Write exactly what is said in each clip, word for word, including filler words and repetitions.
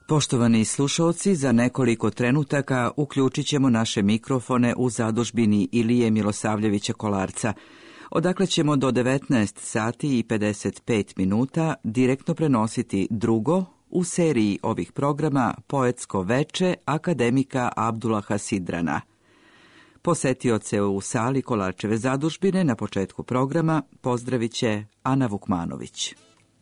Poštovani slušalci, za nekoliko trenutaka uključit ćemo naše mikrofone u zadužbini Ilije Milosavljevića Kolarca, odakle ćemo do devetnaest sati i pedeset pet minuta direktno prenositi drugo u seriji ovih programa Poetsko veče akademika Abdullaha Sidrana. Posetioce u sali Kolarčeve zadužbine na početku programa pozdravit će Ana Vukmanović.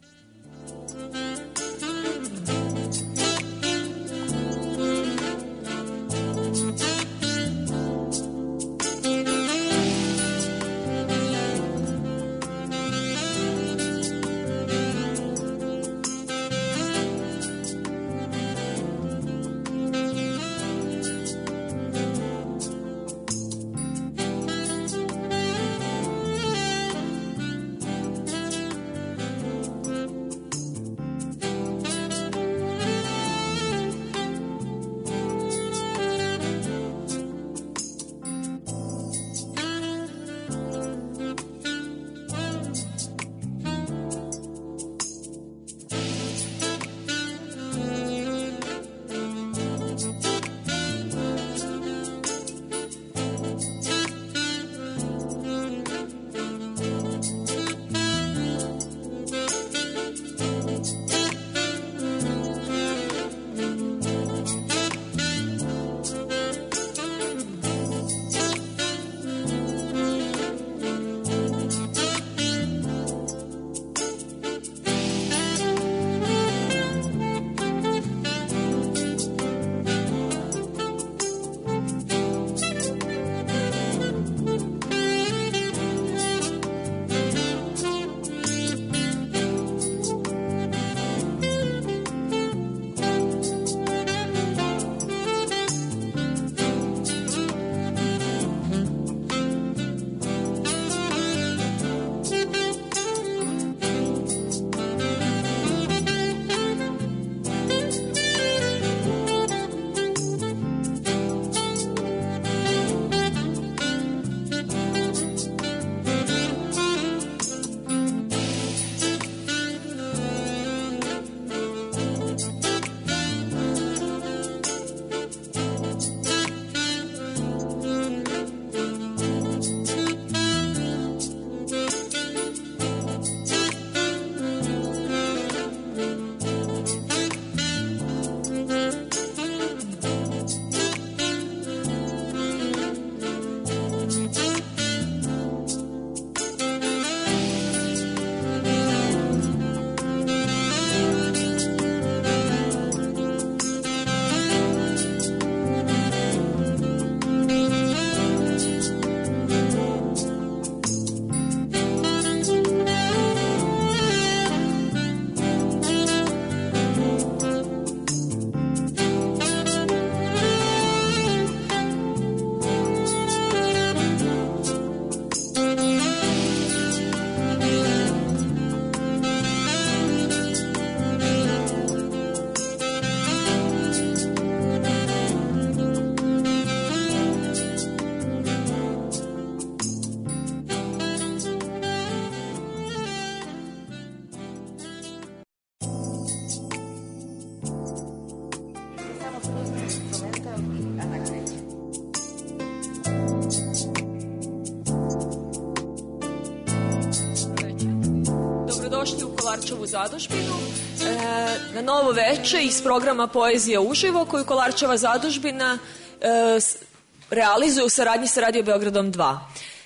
Kolarčevu zadužbinu e, na novo veče iz programa Poezija uživo koju Kolarčeva zadužbina e, realizuje u saradnji sa Radio Beogradom dva.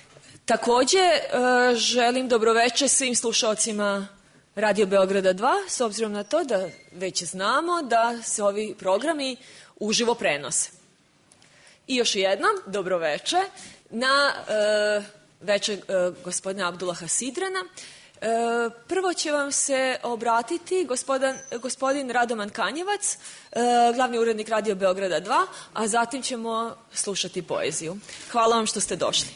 Takođe e, želim dobroveče svim slušalcima Radio Beograda dva, s obzirom na to da već znamo da se ovi programi uživo prenose. I još jednom dobroveče na e, veče e, gospodina Abdullaha Sidrana. E, prvo će vam se obratiti gospodin, gospodin Radoman Kanjevac, e, glavni urednik Radio Beograda dva, a zatim ćemo slušati poeziju. Hvala vam što ste došli.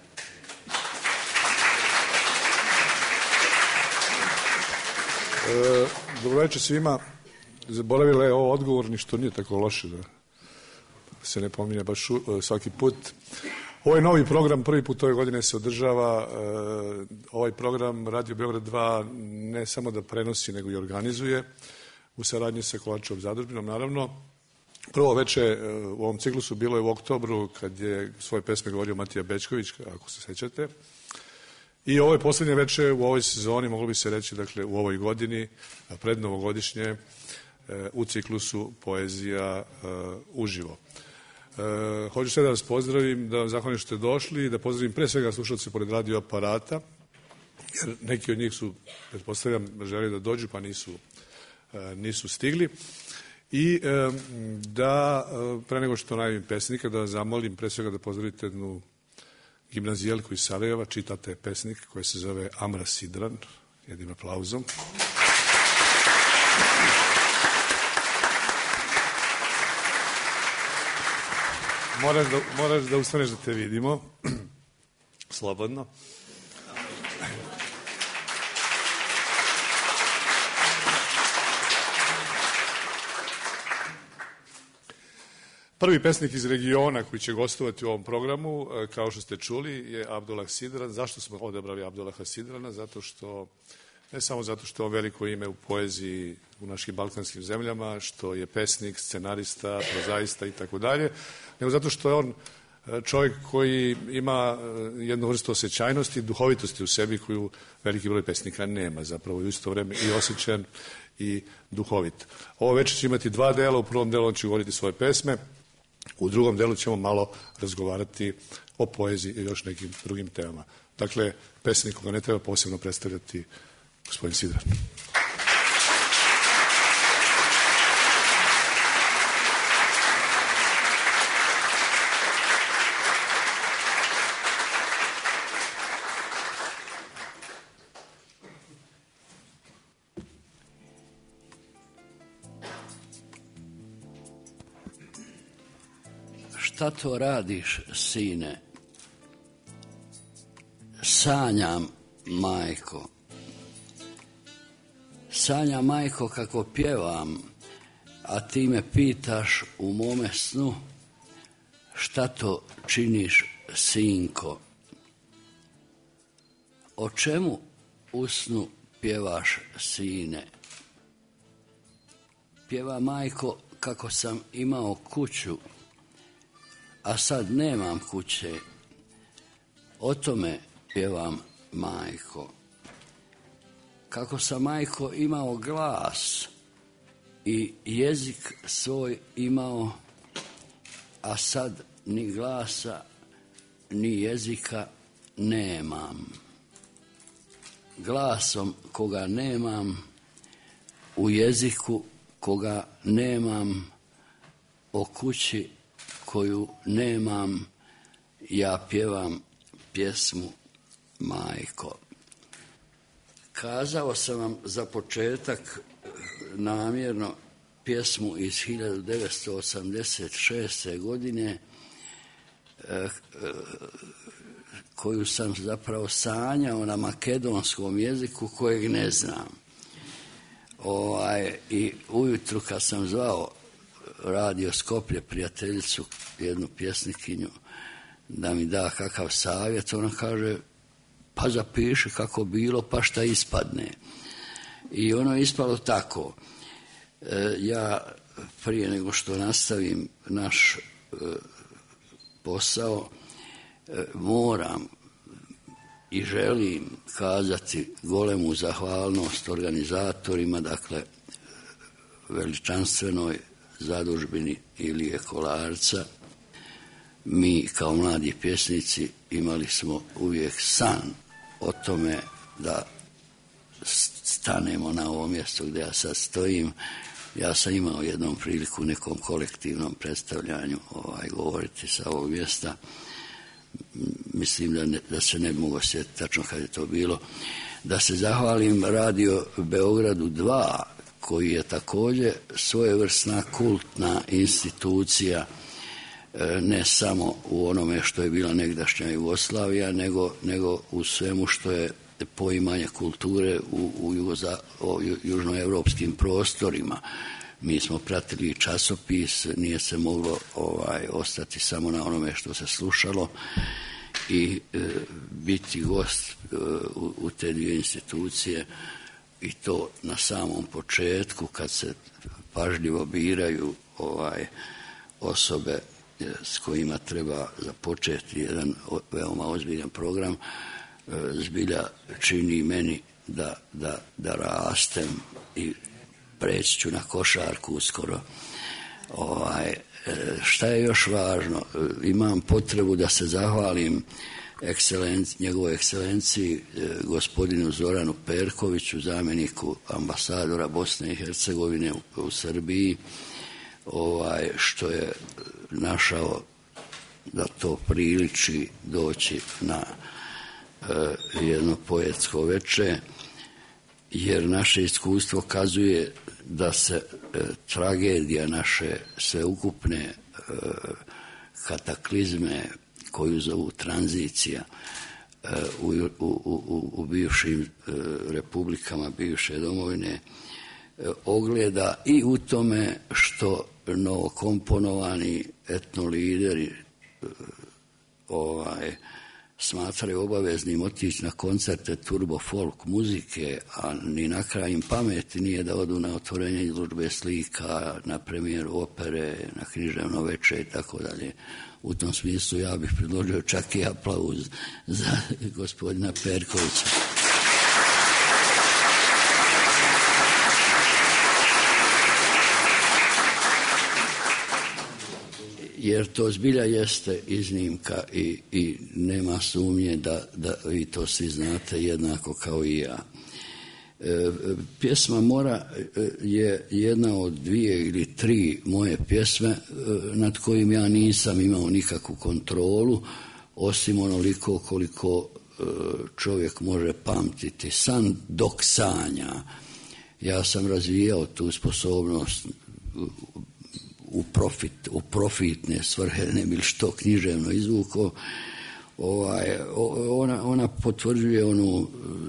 E, dobro večer svima. Zaboravila je ovo odgovorni, što nije tako loše da se ne pominje baš svaki put. Ovaj novi program prvi put ove godine se održava. Ovaj program Radio Beograd dva ne samo da prenosi, nego i organizuje. u saradnji sa Kolarčevom zadužbinom, naravno. Prvo veče u ovom ciklusu bilo je u oktobru, kad je svoje pesme govorio Matija Bećković, ako se sećate. I ovo je posljednje veče u ovoj sezoni, moglo bi se reći, dakle, u ovoj godini, prednovogodišnje, u ciklusu Poezija uživo. Hoću sve da vas pozdravim, da vam zahvalim što ste došli i da pozdravim pre svega slušalce pored radio aparata, jer neki od njih su, pretpostavljam, želi da dođu, pa nisu, nisu stigli. I da, pre nego što najavim pesnika, da vas zamolim pre svega da pozdravite jednu gimnazijelku iz Sarajeva, čitate pesnik koji se zove Amra Sidran, jednim aplauzom. Moraš da, moraš da ustaneš da te vidimo. Slobodno. Prvi pesnik iz regiona koji će gostovati u ovom programu, kao što ste čuli, je Abdullah Sidran. Zašto smo odabrali Abdullaha Sidrana? Zato što, ne samo zato što je on veliko ime u poeziji u našim balkanskim zemljama, što je pesnik, scenarista, prozaista i tako dalje, nego zato što je on čovjek koji ima jednu vrstu osjećajnosti i duhovitosti u sebi koju veliki broj pesnika nema, zapravo u isto vreme i osjećan i duhovit. Ovo večer će imati dva dela, u prvom delu on će govoriti svoje pesme, u drugom delu ćemo malo razgovarati o poeziji i još nekim drugim temama. Dakle, pesnik koga ne treba posebno predstavljati, gospodin Sidran. Šta to radiš, sine? Sanjam, majko. Sanjam, majko, kako pjevam, a ti me pitaš u mome snu, šta to činiš, sinko? O čemu u snu pjevaš, sine? Pjeva, majko, kako sam imao kuću, a sad nemam kuće, o tome pjevam, majko. Kako sam, majko, imao glas i jezik svoj imao, a sad ni glasa, ni jezika nemam. Glasom koga nemam, u jeziku koga nemam, o kući koju nemam, ja pjevam pjesmu, majko. Kazao sam vam za početak namjerno pjesmu iz hiljadu devetsto osamdeset šeste. godine koju sam zapravo sanjao na makedonskom jeziku kojeg ne znam. Ovaj, i ujutru kad sam zvao Radio Skoplje, prijateljicu, jednu pjesnikinju, da mi da kakav savjet, ona kaže, pa zapiši kako bilo, pa šta ispadne. I ono je ispalo tako. E, ja prije nego što nastavim naš e, posao, e, moram i želim kazati golemu zahvalnost organizatorima, dakle, veličanstvenoj zadužbini Ilije Kolarca. Mi kao mladi pjesnici imali smo uvijek san o tome da stanemo na ovo mjesto gdje ja sad stojim. Ja sam imao jednom priliku u nekom kolektivnom predstavljanju ovaj, govoriti sa ovog mjesta. Mislim da, ne, da se ne mogu sjetiti tačno kad je to bilo. Da se zahvalim Radio Beogradu dva, koji je također svojevrsna kultna institucija, ne samo u onome što je bila negdašnja Jugoslavija, nego, nego u svemu što je poimanje kulture u, u jugoza, o, južnoevropskim prostorima. Mi smo pratili časopis, nije se moglo ovaj, ostati samo na onome što se slušalo i e, biti gost e, u, u te dvije institucije i to na samom početku kad se pažljivo biraju ovaj osobe s kojima treba započeti jedan veoma ozbiljan program, zbilja čini meni da, da, da rastem i preći ću na košarku uskoro. Ovaj, šta je još važno? Imam potrebu da se zahvalim ekscelenci, njegovoj ekscelenciji gospodinu Zoranu Perkoviću, zamjeniku ambasadora Bosne i Hercegovine u, u Srbiji, ovaj, što je našao da to priliči doći na e, jedno poetsko veče, jer naše iskustvo kazuje da se e, tragedija naše sveukupne e, kataklizme koju zovu tranzicija e, u, u, u, u bivšim e, republikama bivše domovine e, ogleda i u tome što novokomponovani etnolideri e, ovaj smatraju obaveznim otići na koncerte turbo folk muzike, a ni na kraj im pameti nije da odu na otvorenje izložbe slika, na premijeru opere, na književno veče i tako dalje. U tom smislu ja bih predložio čak i aplauz za gospodina Perkovića. Jer to zbilja jeste iznimka i, i nema sumnje da, da vi to svi znate jednako kao i ja. E, pjesma Mora je jedna od dvije ili tri moje pjesme e, nad kojim ja nisam imao nikakvu kontrolu, osim onoliko koliko e, čovjek može pamtiti. San dok sanja. Ja sam razvijao tu sposobnost u, profit, u profitne svrhe, ne bi li što književno izvuko. Ovaj, ona, ona potvrđuje onu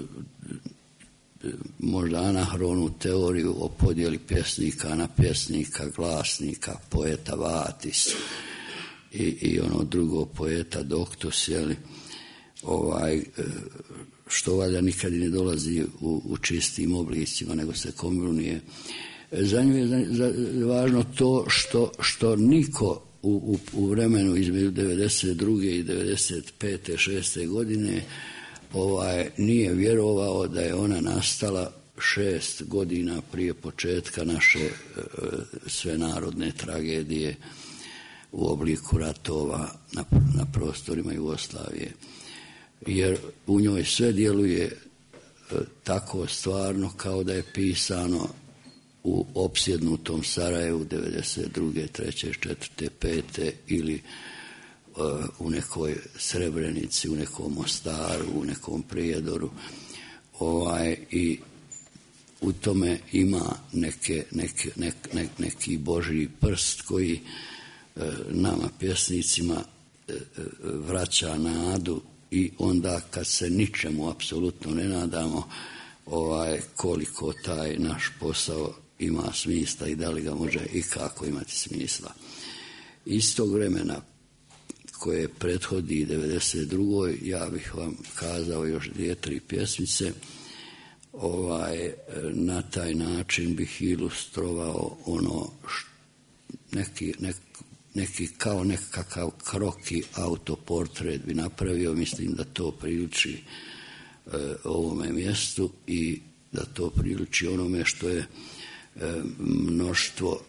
možda anahronu teoriju o podjeli pjesnika na pjesnika, glasnika, poeta vatis i, i ono drugo poeta doktus, jeli, ovaj, što valjda nikad ne dolazi u, u čistim oblicima, nego se kombinuje. Za nju je za, za, važno to što, što niko u, u, u vremenu između devedeset druge i devedeset pete šeste godine ovaj, nije vjerovao da je ona nastala šest godina prije početka naše e, svenarodne tragedije u obliku ratova na, na prostorima Jugoslavije. Jer u njoj sve djeluje e, tako stvarno kao da je pisano u opsjednutom Sarajevu devedeset druge, treće, četvrte, pete ili uh, u nekoj Srebrenici, u nekom Mostaru, u nekom Prijedoru. Ovaj, i u tome ima neke, neke, nek, nek, neki Božji prst koji uh, nama pjesnicima uh, vraća nadu i onda kad se ničemu apsolutno ne nadamo, ovaj, koliko taj naš posao ima smisla i da li ga može i kako imati smisla. Istog vremena koje prethodi devedeset drugoj ja bih vam kazao još dvije, tri pjesmice. Ovaj, na taj način bih ilustrovao ono š, neki, nek, neki kao nekakav kroki autoportret bi napravio. Mislim da to priliči e, ovome mjestu i da to priliči onome što je mnoštvo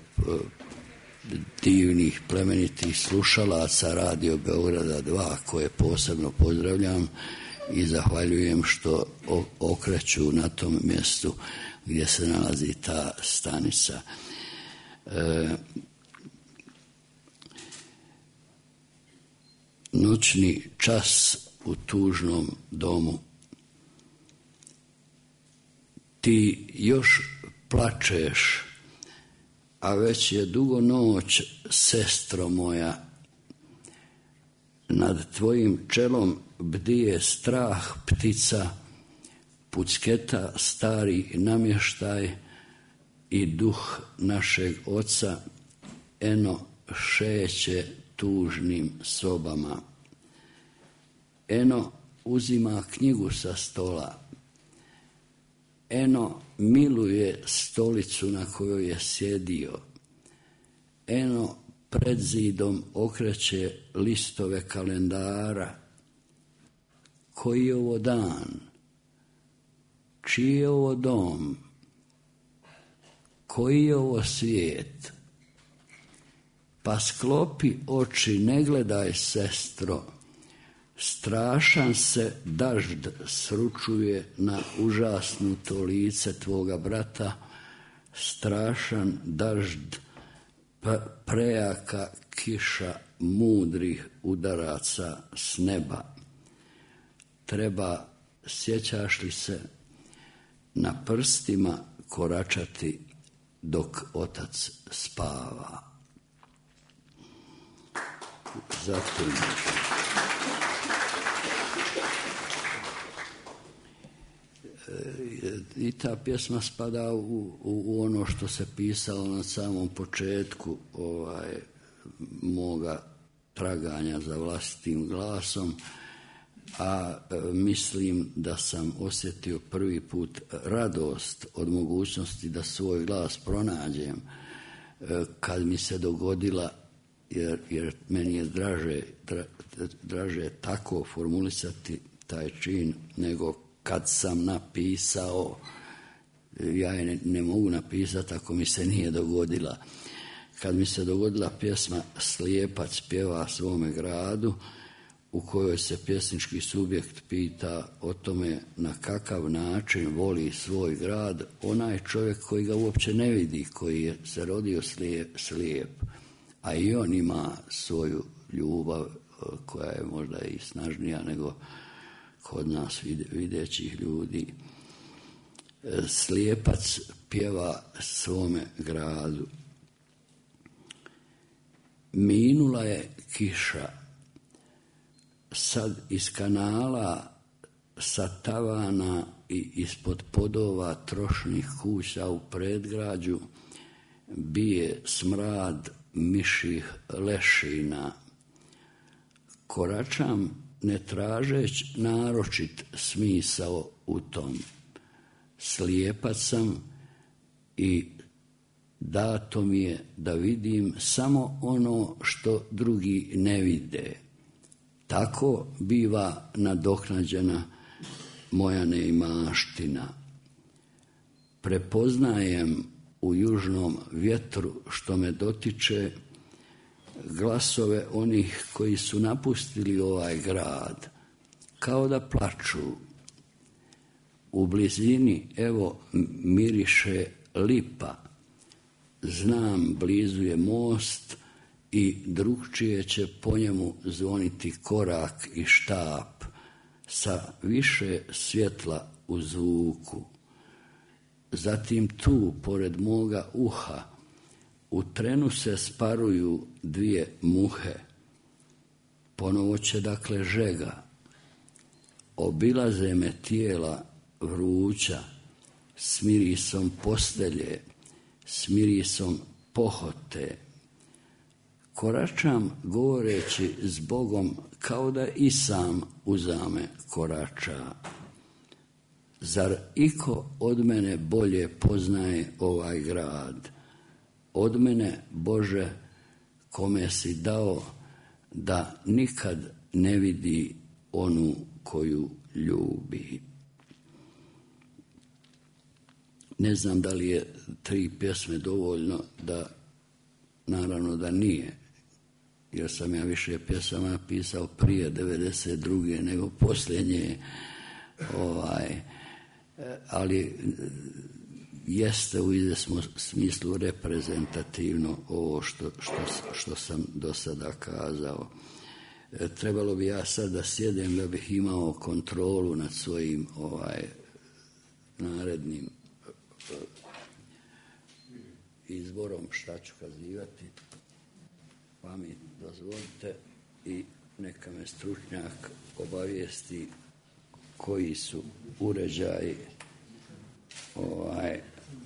divnih, plemenitih slušalaca Radio Beograda dva, koje posebno pozdravljam i zahvaljujem što okreću na tom mjestu gdje se nalazi ta stanica. E, noćni čas u tužnom domu. Ti još plačeš, a već je dugo noć, sestro moja. Nad tvojim čelom bdije strah ptica, pucketa stari namještaj i duh našeg oca eno šeće tužnim sobama. Eno uzima knjigu sa stola. eno miluje stolicu na kojoj je sjedio, eno pred zidom okreće listove kalendara. Koji je ovo dan? Čiji je ovo dom? Koji je ovo svijet? Pa sklopi oči, ne gledaj, sestro, strašan se dažd sručuje na užasnuto lice tvoga brata, strašan dažd, prejaka kiša mudrih udaraca s neba. Treba, sjećaš li se, na prstima koračati dok otac spava. Zatim i ta pjesma spada u, u, u ono što se pisalo na samom početku ovaj, moga traganja za vlastitim glasom, a e, mislim da sam osjetio prvi put radost od mogućnosti da svoj glas pronađem e, kad mi se dogodila, jer, jer meni je draže, dra, draže tako formulisati taj čin nego kad sam napisao. Ja je ne, ne mogu napisati ako mi se nije dogodila. Kad mi se dogodila pjesma Slijepac pjeva svome gradu, u kojoj se pjesnički subjekt pita o tome na kakav način voli svoj grad onaj čovjek koji ga uopće ne vidi, koji je se rodio slijep, slijep. A i on ima svoju ljubav koja je možda i snažnija nego kod nas videćih ljudi. Slijepac pjeva svome gradu. Minula je kiša, sad iz kanala, sa tavana i ispod podova trošnih kuća u predgrađu bije smrad miših lešina. Koračam ne tražeć naročit smisao u tom. Slijepac sam i dato mi je da vidim samo ono što drugi ne vide. Tako biva nadoknađena moja neimaština. Prepoznajem u južnom vjetru što me dotiče glasove onih koji su napustili ovaj grad, kao da plaču. U blizini, evo, miriše lipa. Znam, blizu je most i drugčije će po njemu zvoniti korak i štap sa više svjetla u zvuku. Zatim tu, pored moga uha, u trenu se sparuju dvije muhe. Ponovo će dakle žega. Obilaze me tijela vruća, s mirisom postelje, s mirisom pohote. Koračam govoreći s Bogom kao da i sam uzame korača. Zar iko od mene bolje poznaje ovaj grad? Od mene, Bože, kome si dao da nikad ne vidi onu koju ljubi. Ne znam da li je tri pjesme dovoljno, da naravno da nije, jer sam ja više pjesama pisao prije devedeset druge nego posljednje, ovaj, ali jeste u izvjesnom smislu reprezentativno ovo što, što, što sam do sada kazao. Trebalo bi ja sad da sjedem da bih imao kontrolu nad svojim ovaj, narednim izborom šta ću kazivati, pa mi dozvolite i neka me stručnjak obavijesti koji su uređaji ovaj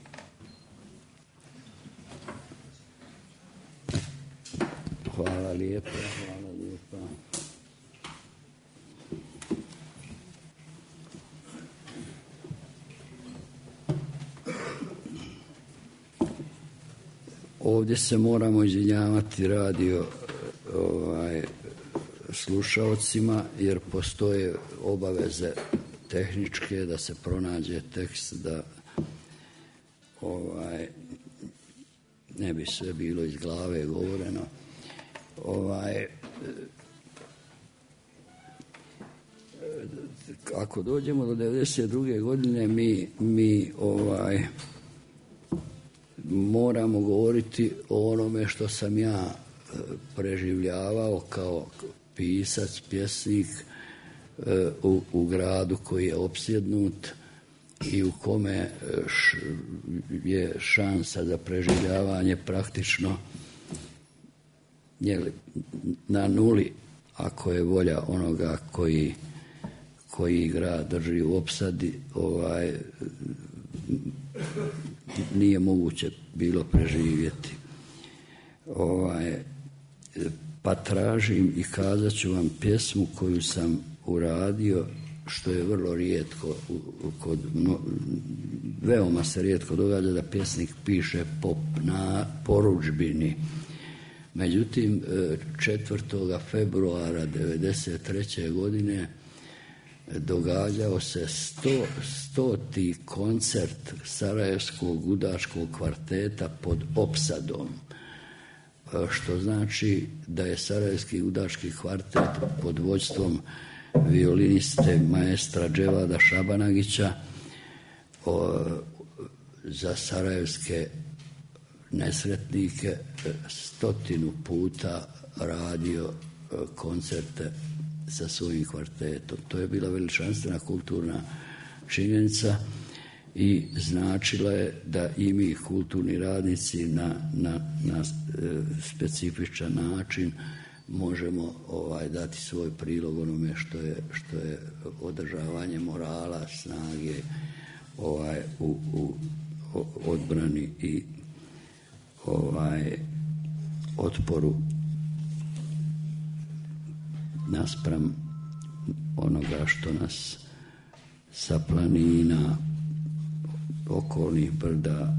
hvala lijepa, hvala lijepa. ovdje se moramo izvinjavati radio ovaj, slušaocima, jer postoje obaveze tehničke da se pronađe tekst, da ovaj, ne bi sve bilo iz glave govoreno. Ovaj, ako dođemo do devedeset druge godine, mi, mi ovaj, moramo govoriti o onome što sam ja preživljavao kao pisac, pjesnik u, u gradu koji je opsjednut i u kome š, je šansa za preživljavanje praktično jeli, na nuli, ako je volja onoga koji, koji grad drži u opsadi, ovaj, nije moguće bilo preživjeti. Ovaj, pa tražim i kazat ću vam pjesmu koju sam uradio, što je vrlo rijetko, kod, no, veoma se rijetko događa da pjesnik piše po na porudžbini. Međutim, četvrtoga februara devedeset treće godine događao se sto, stoti koncert Sarajevskog gudačkog kvarteta pod opsadom, što znači da je Sarajevski gudački kvartet pod vođstvom violiniste maestra Dževada Šabanagića o, za sarajevske nesretnike stotinu puta radio koncerte sa svojim kvartetom. To je bila veličanstvena kulturna činjenica i značila je da i mi kulturni radnici na, na, na specifičan način možemo ovaj, dati svoj prilog onome što je, što je održavanje morala, snage ovaj, u, u odbrani i ovaj, otporu naspram onoga što nas sa planina, okolnih brda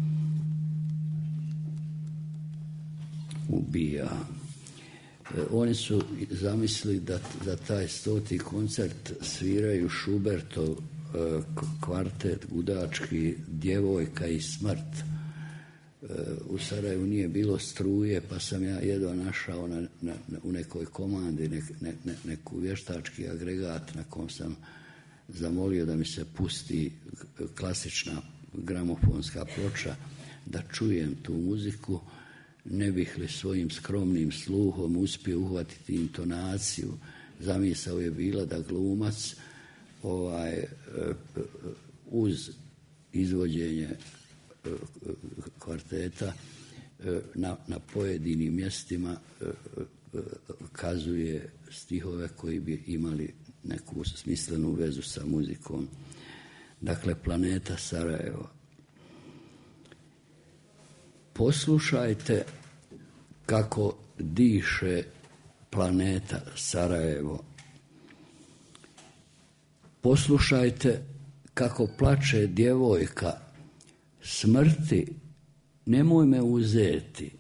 ubija. Oni su zamislili da, da taj stoti koncert sviraju Šubertov kvartet gudački Djevojka i smrt. U Sarajevu nije bilo struje, pa sam ja jedva našao na, na, u nekoj komandi ne, ne, ne, neku vještački agregat na kom sam zamolio da mi se pusti klasična gramofonska ploča, da čujem tu muziku. Ne bih li svojim skromnim sluhom uspio uhvatiti intonaciju. Zamisao je bila da glumac ovaj, uz izvođenje kvarteta na, na pojedinim mjestima kazuje stihove koji bi imali neku smislenu vezu sa muzikom. Dakle, Planeta Sarajevo. Poslušajte kako diše planeta Sarajevo. Poslušajte kako plače djevojka, smrti nemoj me uzeti.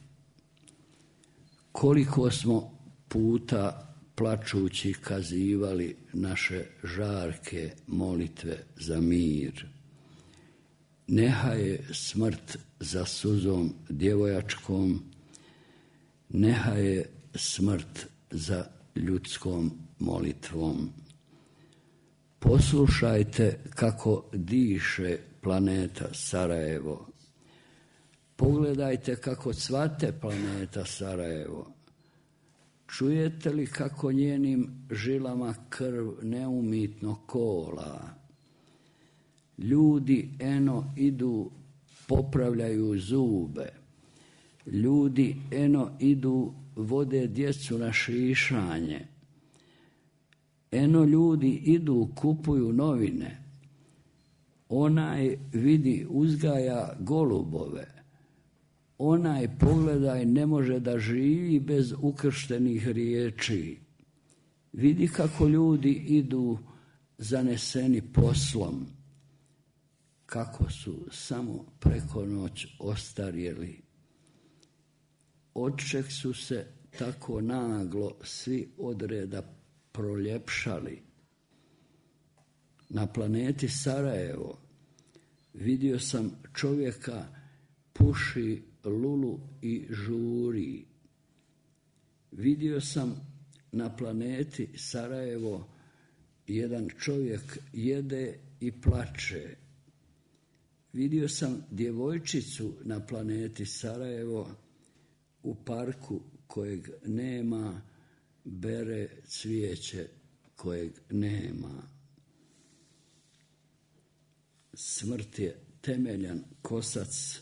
Koliko smo puta plačući kazivali naše žarke molitve za mir. Nehaje smrt za suzom djevojačkom, nehaje smrt za ljudskom molitvom. Poslušajte kako diše planeta Sarajevo. Pogledajte kako cvate planeta Sarajevo. Čujete li kako njenim žilama krv neumitno kola? Ljudi eno idu, popravljaju zube. Ljudi eno idu, vode djecu na šišanje. Eno ljudi idu, kupuju novine. Onaj vidi uzgaja golubove. Onaj pogledaj ne može da živi bez ukrštenih riječi. Vidi kako ljudi idu zaneseni poslom. Kako su samo preko noć ostarjeli. odček su se tako naglo svi odreda proljepšali. Na planeti Sarajevo vidio sam čovjeka puši lulu i žuri. Vidio sam na planeti Sarajevo jedan čovjek jede i plače. Vidio sam djevojčicu na planeti Sarajevo u parku kojeg nema, bere cvijeće kojeg nema. Smrt je temeljan kosac,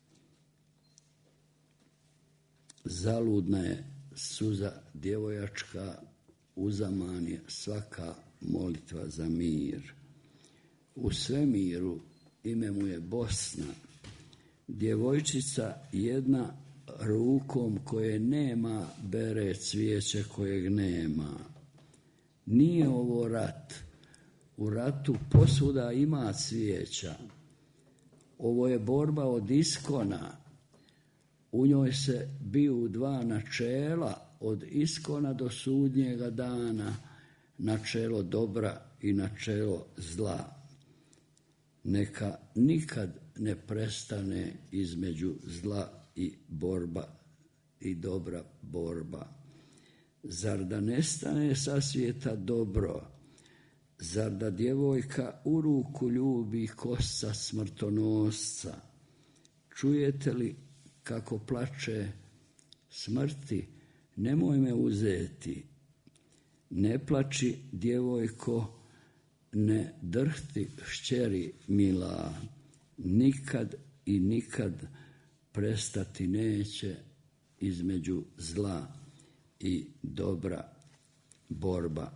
zaludna je suza djevojačka, uzaman je svaka molitva za mir. U svemiru ime mu je Bosna, djevojčica jedna rukom koje nema bere cvijeće kojeg nema. Nije ovo rat. U ratu posvuda ima cvijeća. Ovo je borba od iskona. U njoj se biju dva načela, od iskona do sudnjega dana, načelo dobra i načelo zla. Neka nikad ne prestane između zla i borba i dobra borba. Zar da nestane sa svijeta dobro? Zar da djevojka u ruku ljubi kosca smrtonosca? Čujete li kako plače smrti? Nemoj me uzeti. Ne plači, djevojko, ne drhti, šćeri mila. Nikad i nikad prestati neće između zla i dobra borba.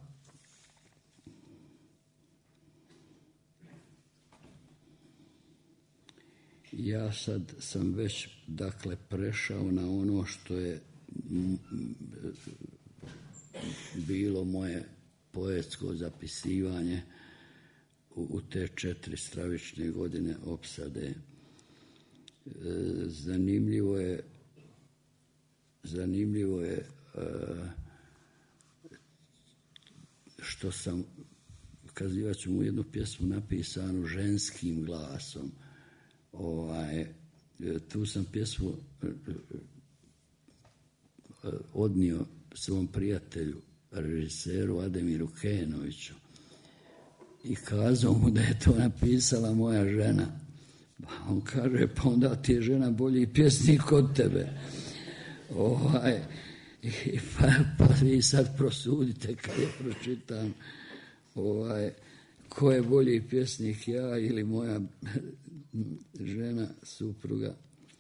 Ja sad sam već, dakle, prešao na ono što je bilo moje poetsko zapisivanje u, u te četiri stravične godine opsade. E, zanimljivo je zanimljivo je e, što sam, kazivat ću mu jednu pjesmu napisanu ženskim glasom. Ovaj, tu sam pjesmu odnio svom prijatelju, režiseru Ademiru Kenoviću, i kazao mu da je to napisala moja žena. Pa on kaže, pa onda ti je žena bolji pjesnik od tebe. Ovaj, i pa, pa vi sad prosudite kad je pročitam ovaj, ko je bolji pjesnik, ja ili moja žena, supruga.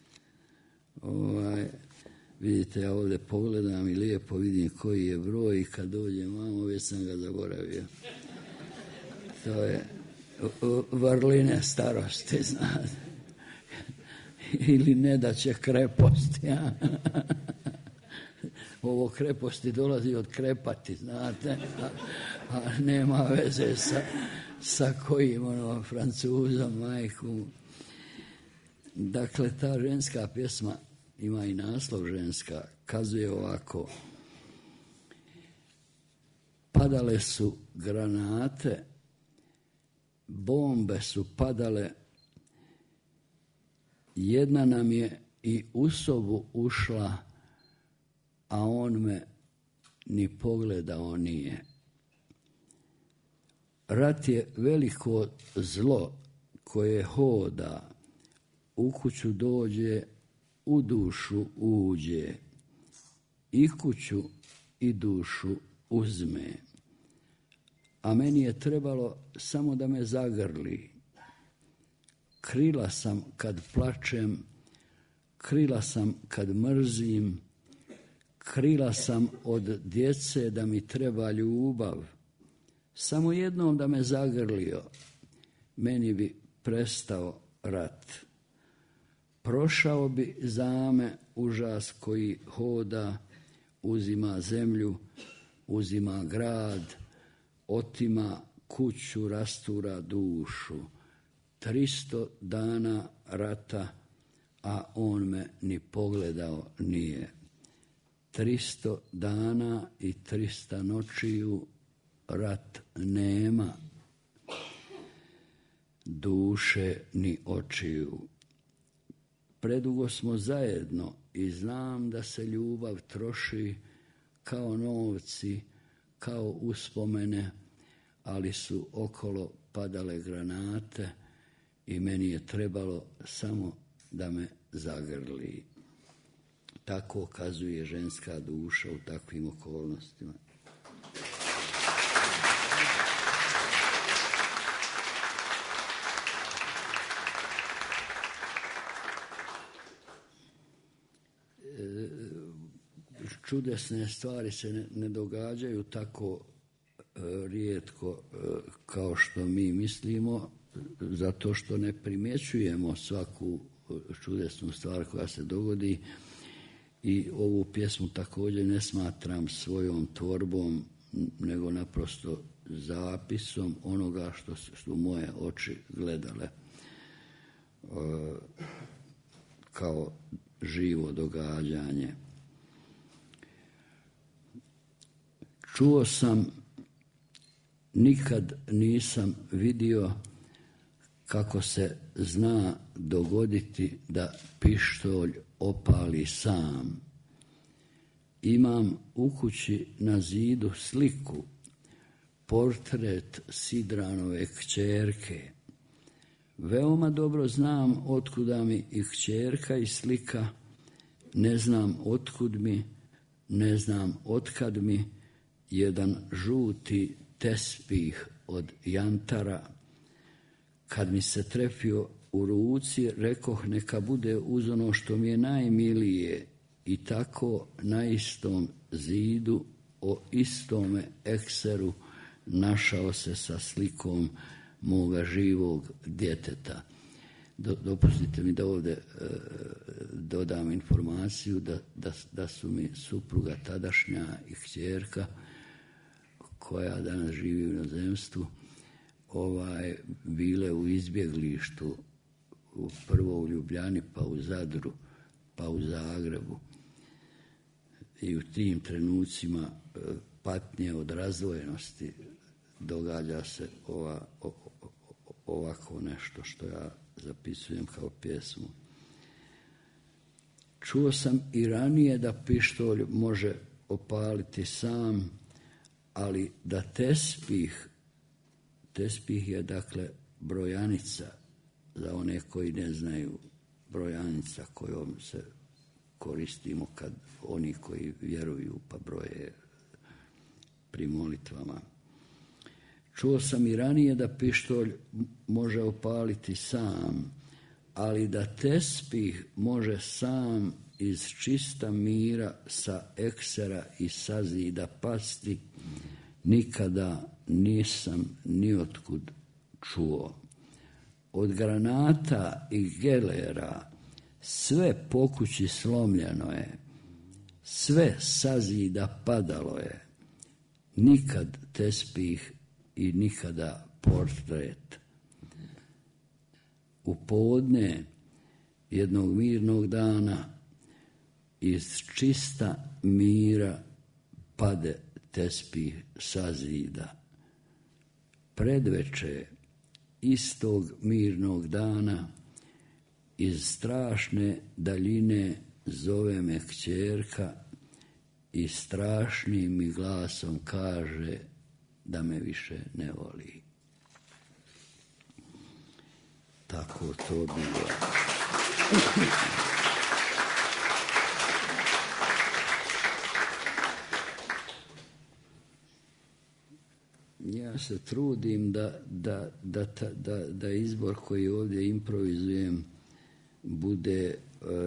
Ovaj, vidite, ja ovdje pogledam i lijepo vidim koji je broj i kad dođem vamo već sam ga zaboravio. To je vrline starosti, znate. Ili ne da će kreposti. Ja. Ovo kreposti dolazi od krepati, znate, a, a nema veze sa, sa kojim ono, Francuzom, majku. Dakle, ta ženska pjesma ima i naslov ženska, kazuje ovako: padale su granate, bombe su padale, jedna nam je i u sobu ušla, a on me ni pogledao nije. Rat je veliko zlo koje hoda, u kuću dođe, u dušu uđe, i kuću i dušu uzme. A meni je trebalo samo da me zagrli. Krila sam kad plačem, krila sam kad mrzim, krila sam od djece da mi treba ljubav. Samo jednom da me zagrlio, meni bi prestao rat. Prošao bi zame užas koji hoda, uzima zemlju, uzima grad, otima kuću, rastura dušu. Tristo dana rata, a on me ni pogledao nije. tristo dana i trista noćiju rat nema, duše ni očiju. Predugo smo zajedno i znam da se ljubav troši kao novci, kao uspomene, ali su okolo padale granate i meni je trebalo samo da me zagrli. Tako kazuje ženska duša u takvim okolnostima. Čudesne stvari se ne, ne događaju tako e, rijetko e, kao što mi mislimo, zato što ne primjećujemo svaku čudesnu stvar koja se dogodi i ovu pjesmu također ne smatram svojom tvorbom, nego naprosto zapisom onoga što su moje oči gledale e, kao živo događanje. Čuo sam, nikad nisam vidio kako se zna dogoditi da pištolj opali sam. Imam u kući na zidu sliku, portret Sidranove kćerke. Veoma dobro znam otkuda mi i kćerka i slika, ne znam otkud mi, ne znam otkad mi jedan žuti tespih od jantara. Kad mi se trefio u ruci, rekoh neka bude uz ono što mi je najmilije, i tako na istom zidu o istome ekseru našao se sa slikom moga živog djeteta. Do, dopustite mi da ovdje e, dodam informaciju da, da, da su mi supruga tadašnja i kćerka, koja danas živi u inozemstvu, ovaj, bile u izbjeglištu, u prvo u Ljubljani, pa u Zadru, pa u Zagrebu. I u tim trenucima e, patnje od razdvojenosti događa se ova, o, o, ovako nešto što ja zapisujem kao pjesmu. Čuo sam i ranije da pištolj može opaliti sam, ali da tespih, tespih je dakle brojanica, za one koji ne znaju, brojanica kojom se koristimo kad oni koji vjeruju pa broje pri molitvama. Čuo sam i ranije da pištolj može opaliti sam, ali da tespih može sam iz čista mira sa eksera i sa zida pasti, nikada nisam ni otkud čuo. Od granata i gelera sve po kući slomljeno je, sve sa zida padalo je, nikad tespih i nikada portret. U podne jednog mirnog dana iz čista mira pade tespih sa zida. Predveče istog mirnog dana iz strašne daljine zove me kćerka i strašnim mi glasom kaže da me više ne voli. Tako to bilo. Ja se trudim da, da, da, da, da izbor koji ovdje improvizujem bude e,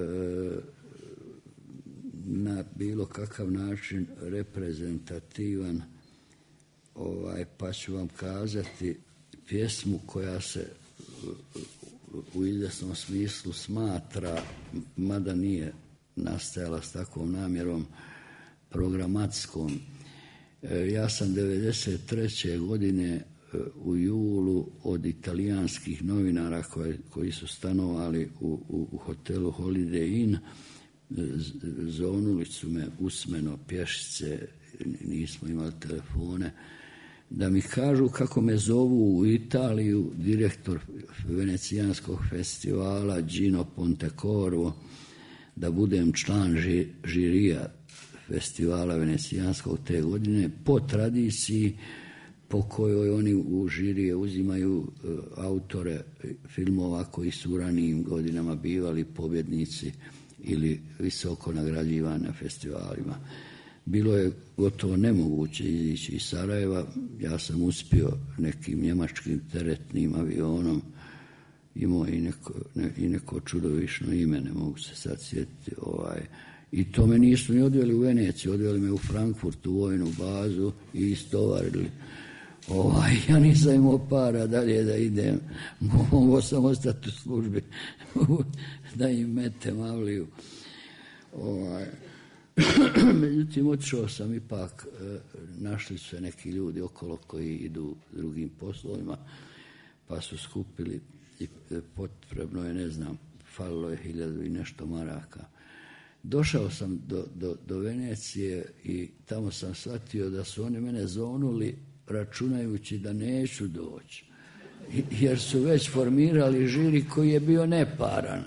na bilo kakav način reprezentativan, ovaj, pa ću vam kazati pjesmu koja se u izvjesnom smislu smatra, mada nije nastajala s takvom namjerom, programatskom. Ja sam devedeset treće godine u julu od italijanskih novinara koji, koji su stanovali u, u, u hotelu Holiday Inn zovnuli su me usmeno pješice, nismo imali telefone, da mi kažu kako me zovu u Italiju direktor venecijanskog festivala Gino Pontecorvo, da budem član žirija festivala venecijanskog te godine, po tradiciji po kojoj oni u žirije uzimaju autore filmova koji su u ranijim godinama bivali pobjednici ili visoko nagrađivani na festivalima. Bilo je gotovo nemoguće izići iz Sarajeva. Ja sam uspio nekim njemačkim teretnim avionom, imao i neko, ne, i neko čudovišno ime, ne mogu se sad sjetiti. Ovaj. I to me nisu ni odveli u Veneciju, odveli me u Frankfurt, u vojnu bazu i istovarili. Ovaj, ja nisam imao para dalje da idem, mogu sam ostati u službi da im metem avliju. Ovaj. Međutim, otišao sam ipak, našli su se neki ljudi okolo koji idu drugim poslovima, pa su skupili i potrebno je, ne znam, falilo je hiljadu i nešto maraka. Došao sam do, do, do Venecije i tamo sam shvatio da su oni mene zovnuli računajući da neću doći, jer su već formirali žiri koji je bio neparan.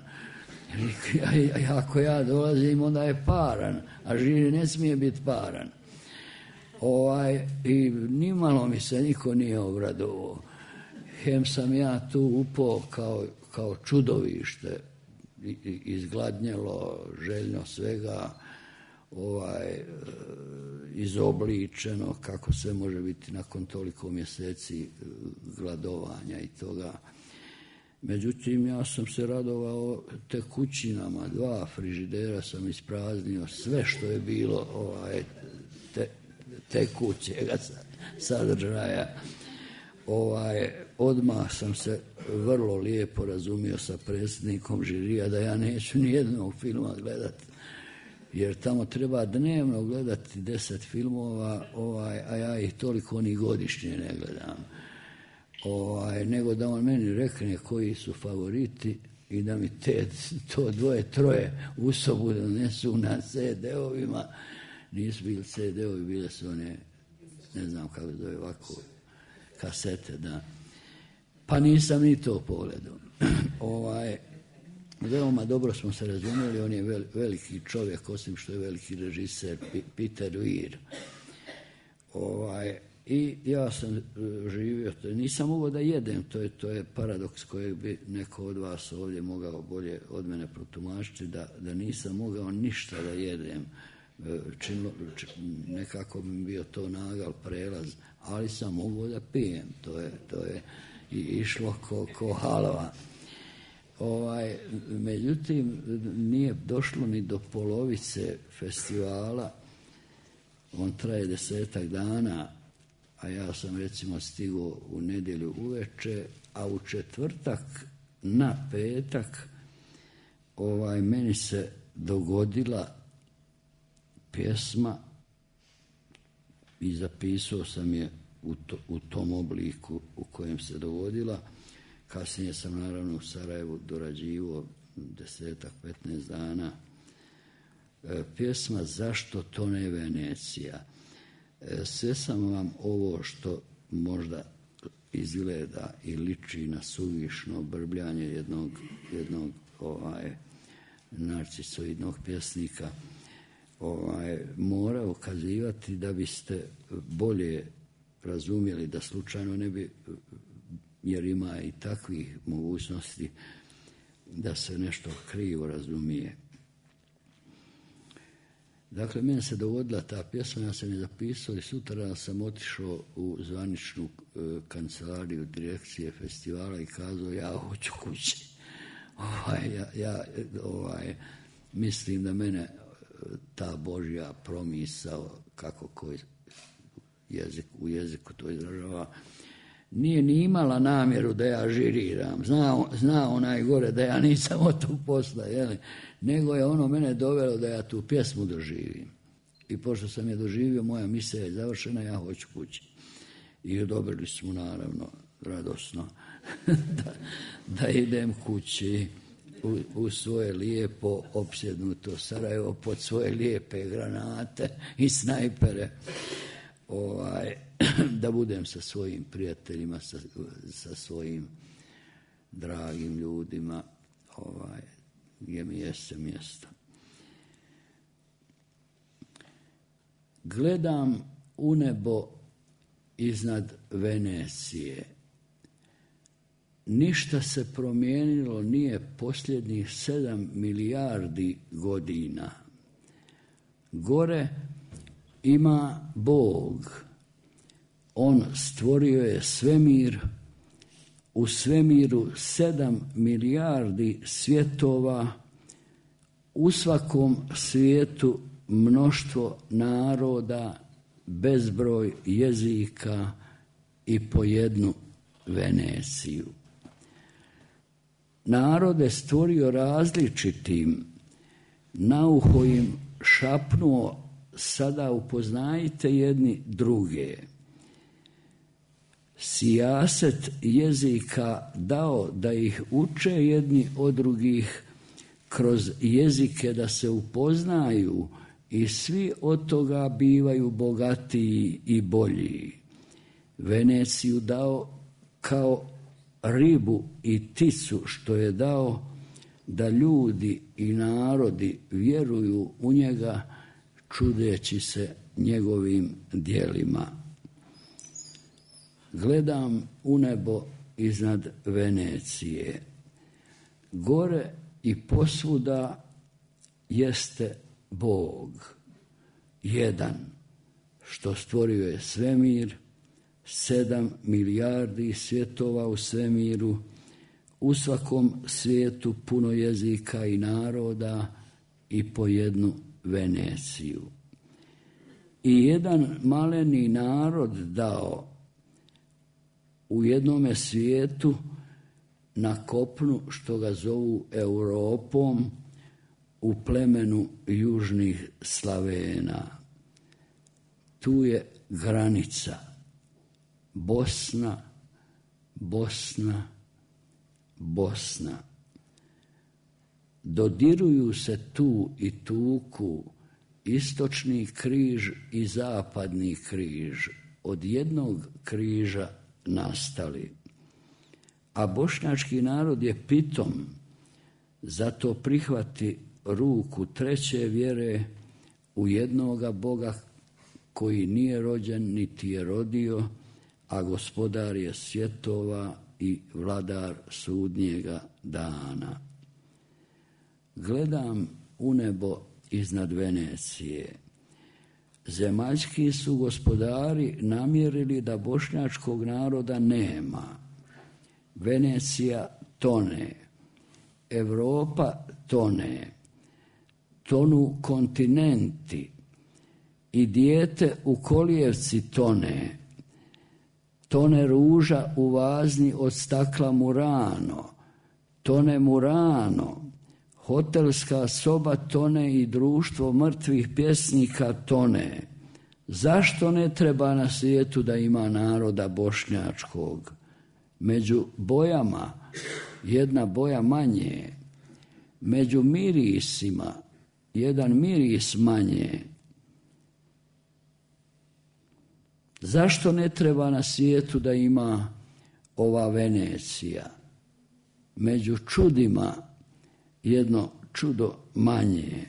Ako ja dolazim, onda je paran, a žiri ne smije biti paran. Ovaj, i nimalo mi se niko nije obradovao. Hem sam ja tu upao kao, kao čudovište, izgladnjelo, željno svega, ovaj, izobličeno, kako sve može biti nakon toliko mjeseci gladovanja i toga. Međutim, ja sam se radovao tekućinama, dva frižidera sam ispraznio, sve što je bilo ovaj, te, tekućega sadržaja. Ovaj, odmah sam se vrlo lijepo razumio sa predsjednikom žirija da ja neću ni jednog filma gledati, jer tamo treba dnevno gledati deset filmova, ovaj, a ja ih toliko ni godišnje ne gledam. Ovaj, nego da on meni rekne koji su favoriti i da mi te, to dvoje, troje u sobu donesu na ce de-ovima. Nisu bili ce de-ovi, bile su one, ne znam kako zove ovako, kasete, da. Pa nisam ni to pogledao. ovaj, veoma dobro smo se razumjeli, on je vel, veliki čovjek, osim što je veliki režiser, Peter Weir. Ovaj, I ja sam živio, to nisam mogao da jedem, to je, to je paradoks kojeg bi neko od vas ovdje mogao bolje od mene protumačiti, da, da nisam mogao ništa da jedem. Činlo, č, nekako bi bio to nagal prelaz, ali sam mogao da pijem, to je, to je i išlo ko, ko halva. Ovaj, međutim, nije došlo ni do polovice festivala, on traje desetak dana, a ja sam recimo stigao u nedjelju uveče, a u četvrtak na petak ovaj, meni se dogodila pjesma i zapisao sam je u, to, u tom obliku u kojem se dogodila. Kasnije sam naravno u Sarajevu dorađivao desetak, petnaest dana. E, pjesma Zašto to ne Venecija? E, sve sam vam ovo što možda izgleda i liči na suvišno brbljanje jednog, jednog ovaj, narcisoidnog pjesnika, ovaj, mora ukazivati da biste bolje razumjeli, da slučajno ne bi, jer ima i takvih mogućnosti da se nešto krivo razumije. Dakle, meni se dogodila ta pjesma, ja sam je zapisao i sutra sam otišao u zvaničnu e, kancelariju direkcije festivala i kazao ja hoću kući. Ovaj, ja, ja ovaj, mislim da mene ta Božja promisao, kako koji jezik, u jeziku to izražava, nije ni imala namjeru da ja žiriram. Zna, zna onaj gore da ja nisam od tog posla, jeli? Nego je ono mene dovelo da ja tu pjesmu doživim. I pošto sam je doživio, moja misija je završena, ja hoću kući. I odobrili smo naravno radosno da, da idem kući. u, u svoje lijepo opsjednuto Sarajevo pod svoje lijepe granate i snajpere, ovaj, da budem sa svojim prijateljima, sa, sa svojim dragim ljudima, ovaj, gdje mi jeste mjesto. Gledam u nebo iznad Venecije. Ništa se promijenilo nije posljednjih sedam milijardi godina. Gore ima Bog. On stvorio je svemir, u svemiru sedam milijardi svjetova, u svakom svijetu mnoštvo naroda, bezbroj jezika i po jednu Veneciju. Narode stvorio različitim, na uho im šapnuo, sada upoznajte jedni druge. Sijaset jezika dao da ih uče jedni od drugih, kroz jezike da se upoznaju i svi od toga bivaju bogatiji i bolji. Veneciju dao kao ribu i pticu što je dao da ljudi i narodi vjeruju u njega čudeći se njegovim djelima. Gledam u nebo iznad Venecije. Gore i posvuda jeste Bog, jedan, što stvorio je svemir, sedam milijardi svjetova u svemiru, u svakom svijetu puno jezika i naroda i po jednu Veneciju. I jedan maleni narod dao u jednome svijetu na kopnu što ga zovu Europom, u plemenu južnih Slavena. Tu je granica. Bosna, Bosna, Bosna. Dodiruju se tu i tuku istočni križ i zapadni križ, od jednog križa nastali. A bošnjački narod je pitom, zato prihvati ruku treće vjere u jednoga Boga koji nije rođen niti je rodio, a gospodar je svjetova i vladar sudnjega dana. Gledam u nebo iznad Venecije. Zemaljski su gospodari namjerili da bošnjačkog naroda nema. Venecija tone, Europa tone, tonu kontinenti i dijete u kolijevci tone, tone ruža u vazni od stakla Murano, tone Murano, hotelska soba tone i društvo mrtvih pjesnika tone. Zašto ne treba na svijetu da ima naroda bošnjačkog? Među bojama jedna boja manje, među mirisima jedan miris manje. Zašto ne treba na svijetu da ima ova Venecija? Među čudima jedno čudo manje.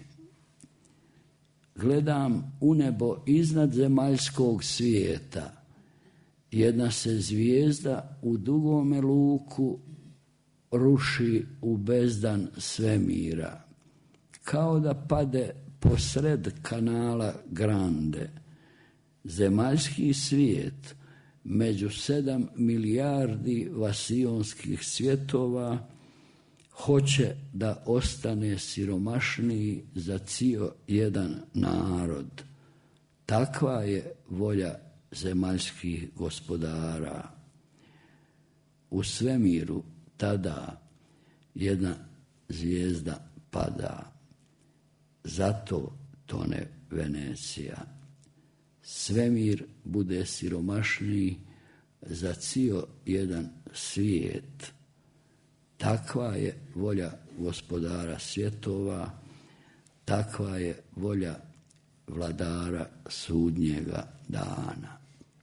Gledam u nebo iznad zemaljskog svijeta. Jedna se zvijezda u dugome luku ruši u bezdan svemira, kao da pade posred kanala Grande. Zemaljski svijet među sedam milijardi vasionskih svjetova hoće da ostane siromašniji za cijel jedan narod. Takva je volja zemaljskih gospodara. U svemiru tada jedna zvijezda pada. Zato tone Venecija. Svemir bude siromašniji za cijel jedan svijet. Takva je volja gospodara svjetova, takva je volja vladara sudnjega dana.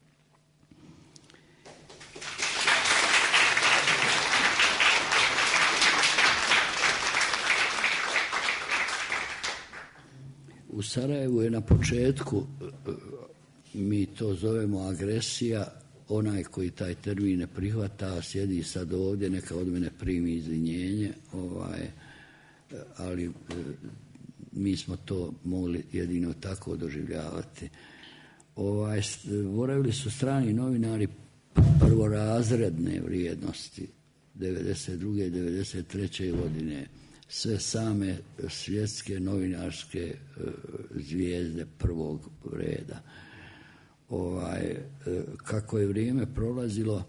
U Sarajevu je na početku, mi to zovemo agresija, onaj koji taj termin ne prihvata, sjedi sad ovdje, neka od mene primi izvinjenje, ovaj, ali mi smo to mogli jedino tako doživljavati. Ovaj, boravili su strani novinari prvorazredne vrijednosti devedeset druge i devedeset treće godine. Sve same svjetske novinarske zvijezde prvog reda. Ovaj, kako je vrijeme prolazilo,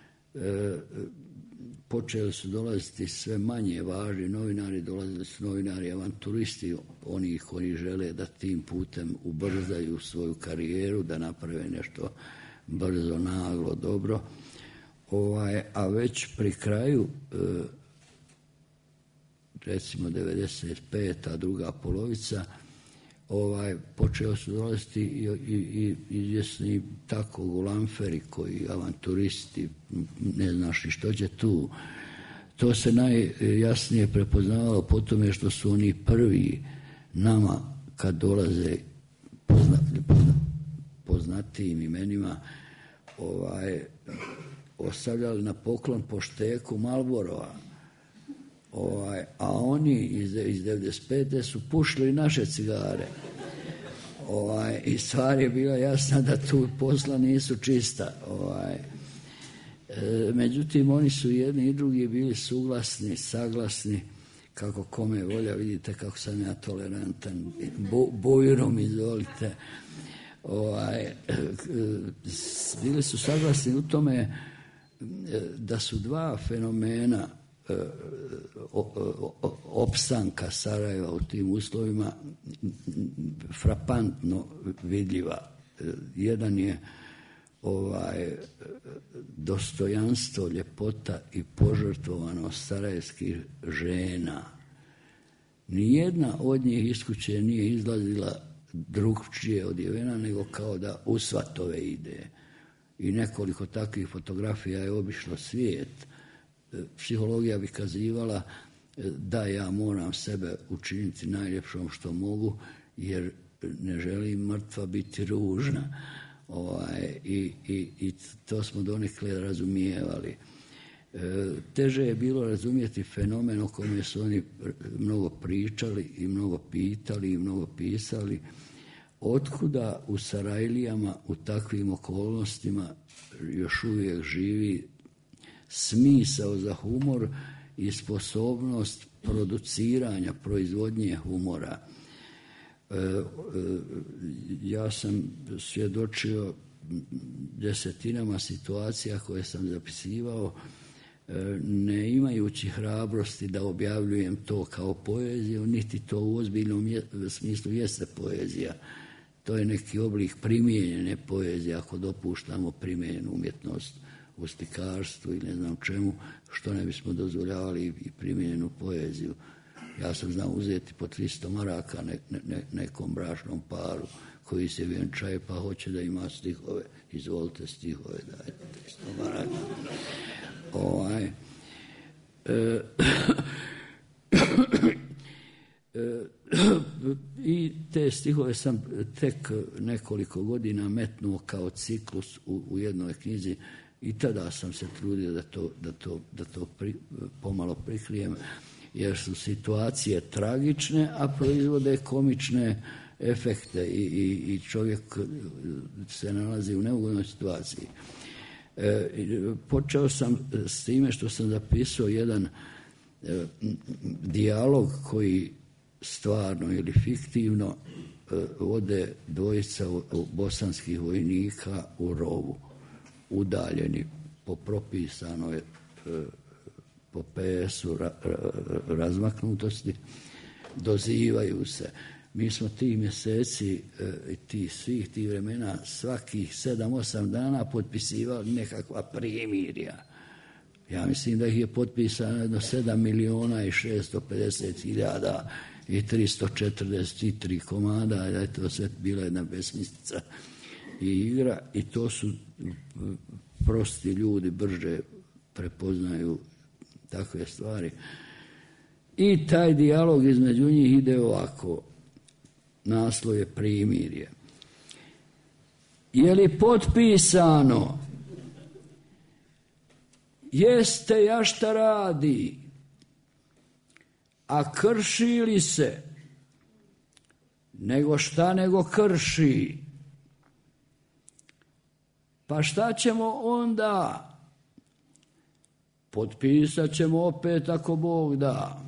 počeli su dolaziti sve manje važni novinari, dolazili su novinari avanturisti, oni koji žele da tim putem ubrzaju svoju karijeru, da naprave nešto brzo, naglo, dobro. Ovaj, a već pri kraju, recimo devedeset peta druga polovica, ovaj, počeo su dolaziti i, i, i izvjesni tako gulamferi koji avanturisti, ne znaš ni što će tu. To se najjasnije prepoznavalo po tome što su oni prvi nama kad dolaze pozna, pozna, poznatijim imenima ovaj, ostavljali na poklon po šteku Marlborova. Ovaj, a oni iz, iz devedeset pete su pušili naše cigare. Ovaj, i stvar je bila jasna da tu posla nisu čista. Ovaj, e, međutim, oni su jedni i drugi bili suglasni, saglasni, kako kome volja, vidite kako sam ja tolerantan, Bo, bojrom izvolite. Ovaj, e, bili su saglasni u tome e, da su dva fenomena opstanka Sarajeva u tim uslovima frapantno vidljiva. Jedan je ovaj dostojanstvo, ljepota i požrtvovanost sarajevskih žena. Nijedna od njih iz kuće nije izlazila drugčije odjevena nego kao da u svatove ide. I nekoliko takvih fotografija je obišlo svijet. Psihologija bi kazivala da ja moram sebe učiniti najljepšom što mogu, jer ne želim mrtva biti ružna. Ovaj, i, i, i to smo donekle razumijevali. E, teže je bilo razumjeti fenomen o kome su oni mnogo pričali i mnogo pitali i mnogo pisali. Otkuda u Sarajlijama u takvim okolnostima još uvijek živi smisao za humor i sposobnost produciranja, proizvodnje humora. E, e, ja sam svjedočio desetinama situacija koje sam zapisivao, e, ne imajući hrabrosti da objavljujem to kao poeziju, niti to u ozbiljnom je, smislu jeste poezija. To je neki oblik primijenjene poezije, ako dopuštamo primijenjenu umjetnost u slikarstvu i ne znam čemu, što ne bismo dozvoljavali i primijenjenu poeziju. Ja sam znao uzeti po tristo maraka ne, ne, nekom bračnom paru koji se vjenčaje pa hoće da ima stihove. Izvolite stihove, dajte tristo maraka. Ovaj, e, e, i te stihove sam tek nekoliko godina metnuo kao ciklus u, u jednoj knjizi. I tada sam se trudio da to, da to, da to pri, pomalo prikrijem, jer su situacije tragične, a proizvode komične efekte i, i, i čovjek se nalazi u neugodnoj situaciji. E, počeo sam s time što sam zapisao jedan e, dijalog koji stvarno ili fiktivno e, vode dvojica bosanskih vojnika u rovu, udaljeni po propisanoj po P S-u razmaknutosti, dozivaju se. Mi smo ti mjeseci i ti, svih tih vremena svakih sedam, osam dana potpisivali nekakva primirja. Ja mislim da ih je potpisano jedno sedam miliona i šesto pedeset hiljada i tristo četrdeset tri komada, da je to sve bila jedna besmislica i igra, i to su prosti ljudi brže prepoznaju takve stvari. I taj dijalog između njih ide ovako. Naslov je primirje. Je li potpisano? Jeste, ja šta radi? A krši li se? Nego šta nego krši? Pa šta ćemo onda? Potpisat ćemo opet ako Bog da.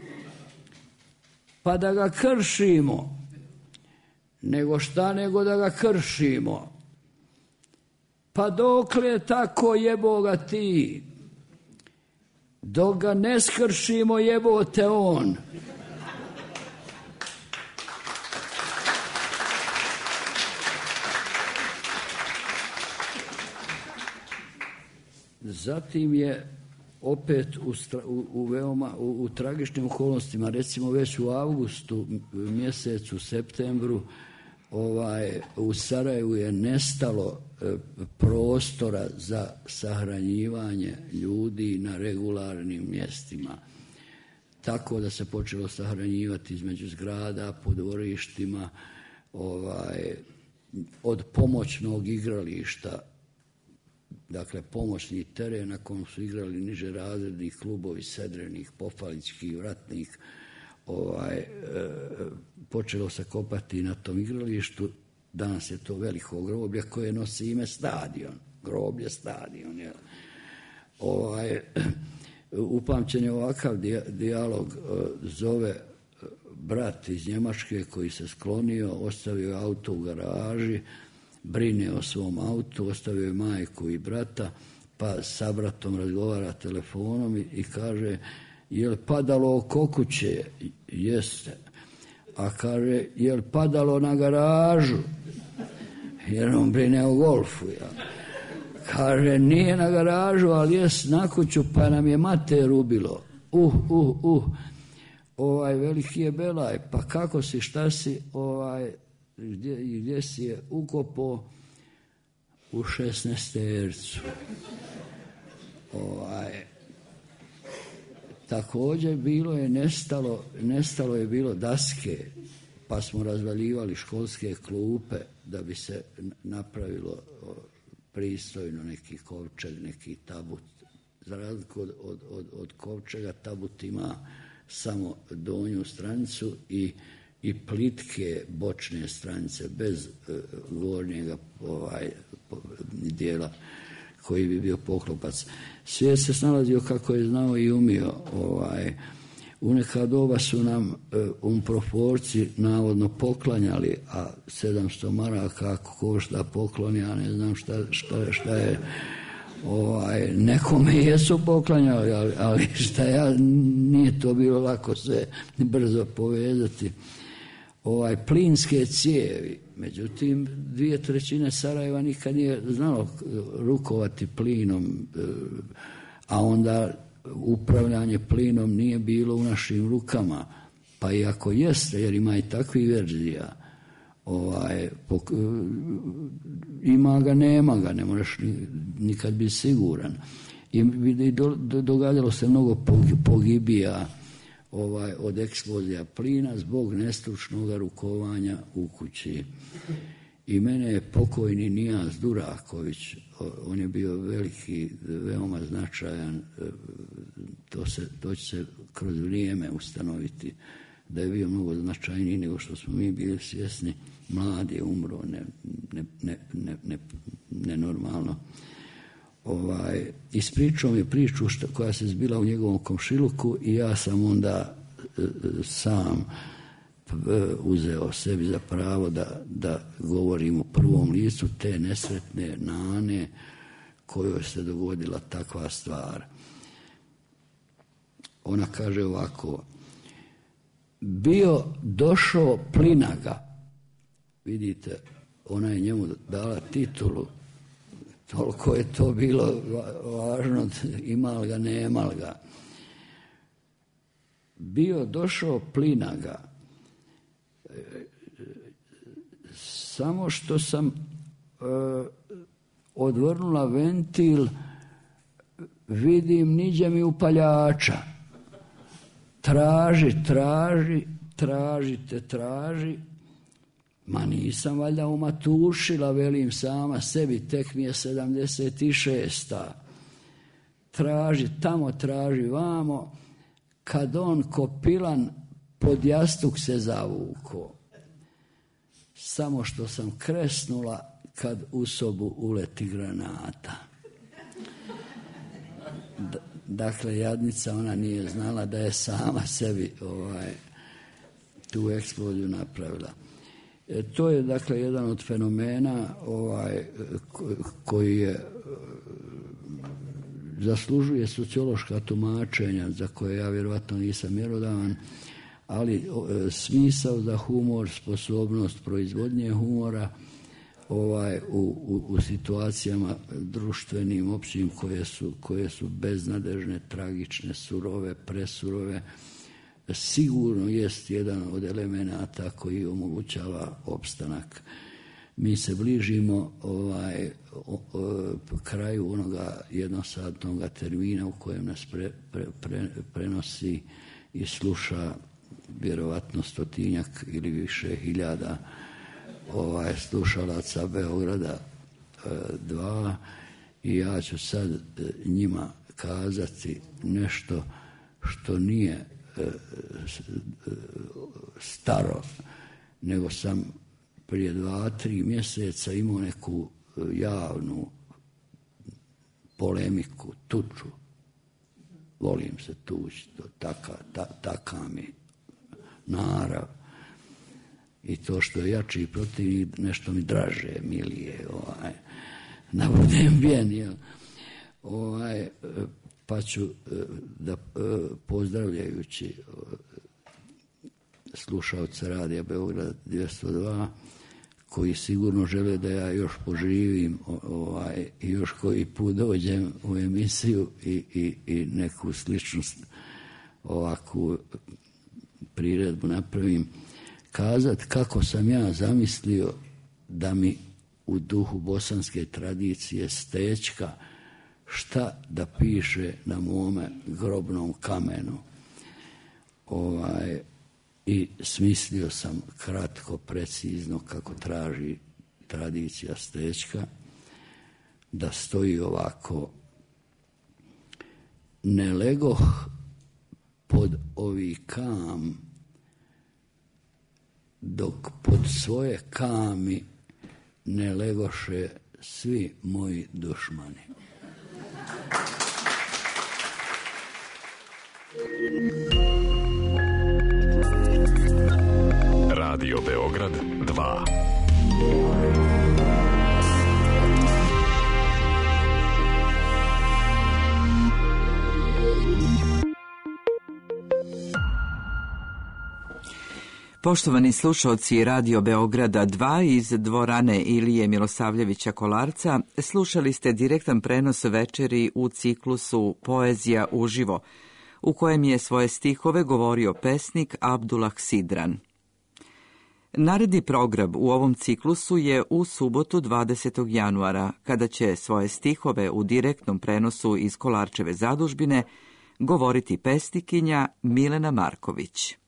Pa da ga kršimo. Nego šta nego da ga kršimo. Pa dokle tako jeboga ti? Dok ga ne skršimo jebote on. Zatim je opet u, u, u veoma u, u tragičnim okolnostima, recimo već u avgustu mjesecu, septembru, ovaj, u Sarajevu je nestalo e, prostora za sahranjivanje ljudi na regularnim mjestima. Tako da se počelo sahranjivati između zgrada, po dvorištima, ovaj, od pomoćnog igrališta, dakle pomoćni teren na kojem su igrali niže razredni klubovi, sedrenih, pofaličkih, vratnih, ovaj, e, počelo se kopati na tom igralištu. Danas je to veliko groblje koje nosi ime stadion, groblje stadion. Jel? Ovaj, upamćen je ovakav dijalog, zove brat iz Njemačke koji se sklonio, ostavio auto u garaži, brine o svom autu, ostavio je majku i brata, pa sa bratom razgovara telefonom i, i kaže: je li padalo oko kuće? Jeste. A kaže: je li padalo na garažu? Jer on brine o golfu. Ja. Kaže: nije na garažu, ali jest na kuću, pa nam je mater ubilo. Uh, uh, uh. Ovaj veliki je belaj, pa kako si, šta si, ovaj, gdje, gdje si je ukopo? U šesnaestercu. Ovaj, također bilo je nestalo, nestalo je bilo daske, pa smo razvaljivali školske klupe da bi se napravilo pristojno neki kovčeg, neki tabut. Za razliku od, od, od, od kovčega, tabut ima samo donju stranicu i, i plitke bočne stranice, bez uh, gornjega ovaj, dijela koji bi bio poklopac. Svijet se snalazio kako je znao i umio. Ovaj, u neka doba su nam uh, umproforci navodno poklanjali, a sedamsto maraka ako košta poklon, ja ne znam šta, šta, šta je. Ovaj, nekome jesu poklanjali, ali, ali šta ja, nije to bilo lako sve brzo povezati. Ovaj, plinske cijevi, međutim dvije trećine Sarajeva nikad nije znalo rukovati plinom, a onda upravljanje plinom nije bilo u našim rukama, pa i ako jeste, jer ima i takvih verzija, ovaj, pok, ima ga, nema ga, ne možeš nikad biti siguran. I, i do, do, događalo se mnogo pogibija ovaj, od eksplozija plina zbog nestručnog rukovanja u kući. I mene je pokojni Nijaz Duraković, on je bio veliki, veoma značajan, to, se, to će se kroz vrijeme ustanoviti da je bio mnogo značajniji nego što smo mi bili svjesni. Mlad je umro, ne, ne, ne, ne, ne, nenormalno. Ovaj, ispričao mi je priču što, koja se zbila u njegovom komšiluku i ja sam onda e, sam e, uzeo sebi za pravo da, da govorim u prvom licu te nesretne nane kojoj se dogodila takva stvar. Ona kaže ovako: bio došao Plinaga, vidite, ona je njemu dala titulu Toliko je to bilo važno, imal ga, nemal ga. Bio došao Plinaga. Samo što sam e, odvrnula ventil, vidim niđe mi upaljača. Traži, traži, tražite, traži. Ma nisam valjda umatušila, velim sama sebi, tek mi je sedamdeset šesta. Traži tamo, traži vamo. Kad on kopilan pod jastuk se zavuko. Samo što sam kresnula kad u sobu uleti granata. D- dakle, jadnica, ona nije znala da je sama sebi ovaj, tu eksploziju napravila. E, to je, dakle, jedan od fenomena ovaj, koji je zaslužuje sociološka tumačenja za koje ja vjerojatno nisam mjerodavan, ali o, smisao za humor, sposobnost proizvodnje humora ovaj, u, u, u situacijama društvenim, općim koje su, koje su beznadežne, tragične, surove, presurove, sigurno jest jedan od elemenata koji omogućava opstanak. Mi se bližimo ovaj, o, o, kraju onoga jednosatnog termina u kojem nas pre, pre, pre, prenosi i sluša vjerovatno stotinjak ili više hiljada ovaj, slušalaca Beograda e, dva i ja ću sad e, njima kazati nešto što nije e, e, staro, nego sam prije dva, tri mjeseca imao neku javnu polemiku, tuču. Volim se tući, to taka, ta, taka mi narav. I to što je jači protivnik, nešto mi draže, milije, ovaj, da budem bijen, jel? Ovaj, pa ću da pozdravljajući slušalce Radija Beograd dvjesto dva, koji sigurno žele da ja još poživim ovaj, i još koji put dođem u emisiju i, i, i neku sličnost ovakvu priredbu napravim, kazat kako sam ja zamislio da mi u duhu bosanske tradicije Stečka šta da piše na mome grobnom kamenu. Ovaj, i smislio sam kratko, precizno, kako traži tradicija Stečka, da stoji ovako: ne legoh pod ovi kam, dok pod svoje kami ne legoše svi moji dušmani. Radio Beograd dva. Poštovani slušalci Radio Beograda dva iz dvorane Ilije Milosavljevića Kolarca, slušali ste direktan prenos večeri u ciklusu Poezija uživo, u kojem je svoje stihove govorio pesnik Abdullah Sidran. Naredni program u ovom ciklusu je u subotu dvadesetog januara, kada će svoje stihove u direktnom prenosu iz Kolarčeve zadužbine govoriti pesnikinja Milena Marković.